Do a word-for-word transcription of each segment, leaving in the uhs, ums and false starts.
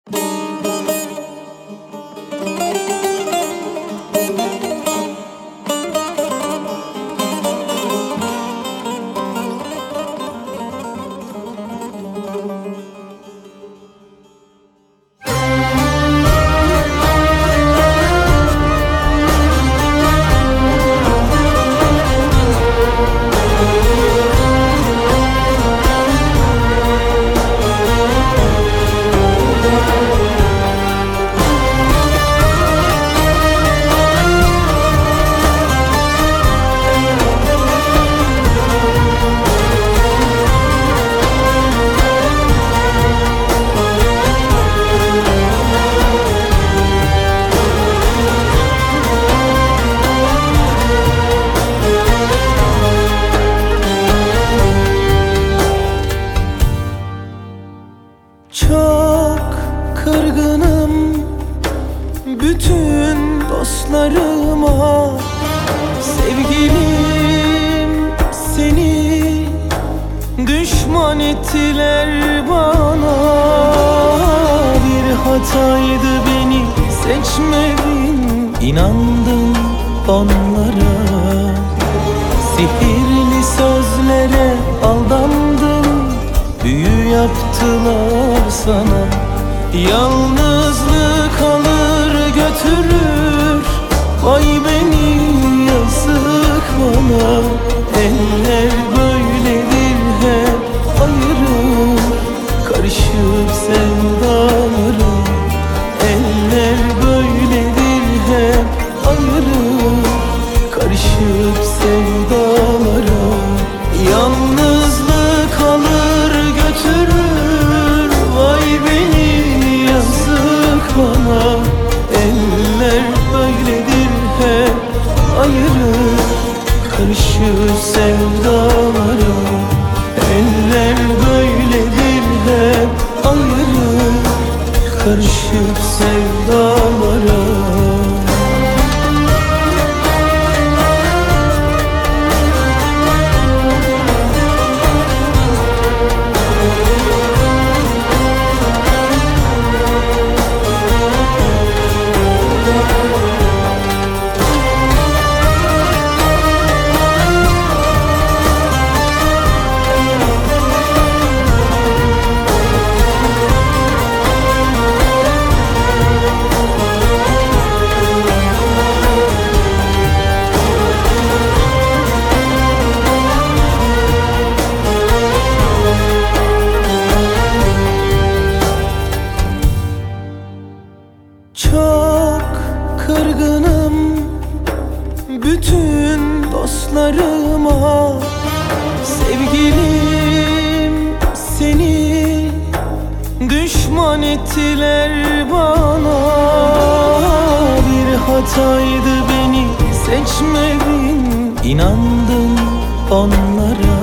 Çok kırgınım bütün dostlarıma. Sevgilim, seni düşman ettiler bana. Bir hataydı beni seçmedin, inandın onlara. Sihirli sözlere aldandın, büyü yaptılar sana. Yalnızlık alır götürür, vay beni yazık bana. Eller böyledir hep ayırır, karışıp sevdalara. Eller böyledir hep ayırır, karışıp sevdalara. Yalnızlık alır götürür, vay beni yazık bana. Eller böyledir hep ayırır, karışır sevdalara. Eller böyledir hep ayırır, karışıp sevdalara. Çok kırgınım bütün dostlarıma. Sevgilim, seni düşman ettiler bana. Bir hataydı beni seçmedin, inandın onlara.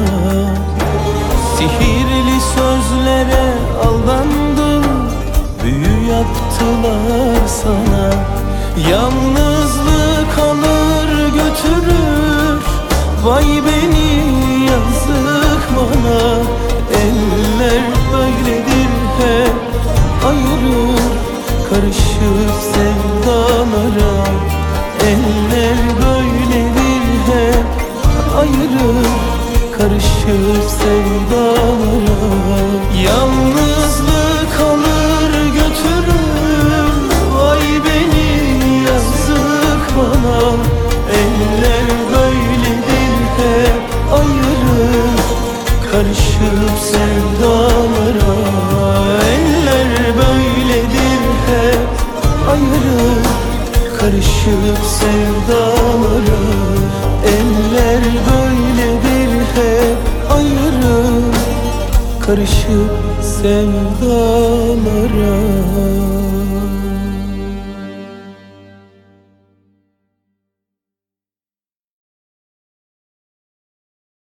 Sihirli sözlere aldandın, büyü yaptılar sana. Yalnızlık alır götürür, vay beni yazık bana. Eller böyledir hep ayırır, karışıp sevdalara. Eller böyledir hep ayırır, karışıp sevdalara. Yalnızlık alır götürür, vay beni yazık bana. Eller böyledir hep ayırır, karışıp sevdalara. Eller böyledir hep ayırır, karışıp sevdalara. Eller böyledir hep ayırır, karışıp sevdalara.